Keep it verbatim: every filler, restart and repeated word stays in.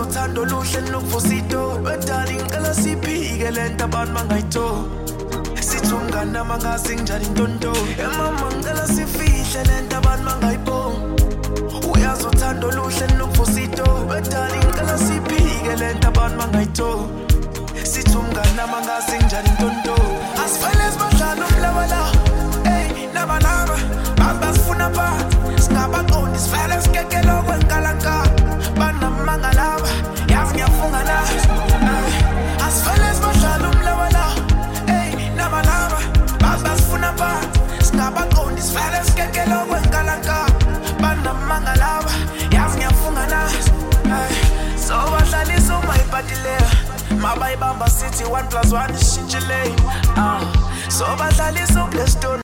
uyazothanda oluhle nokuvusito darling ngicela siphike lento abantu bangayitho sithi umngane amangazi njalo intonto emama ngicela sifihle lento abantu bangayibonga uyazothanda oluhle nokuvusito darling ngicela siphike lento abantu bangayitho sithi umngane amangazi njalo intonto asifale sibadlala umlawala hey nabalaba basifuna ba singabaqondi sifale sikekelo kwenkalanka banamangalaba yazi ngiyafunga la asifale sibadlala umlawala hey nabalaba basifuna ba singabaqondi sifale sikekelo kwenkalanka banamangalaba yazi ngiyafunga la so badlalisa umayibhadilea mabayibamba sithi one plus one ishintshile ah so badlalisa ublestone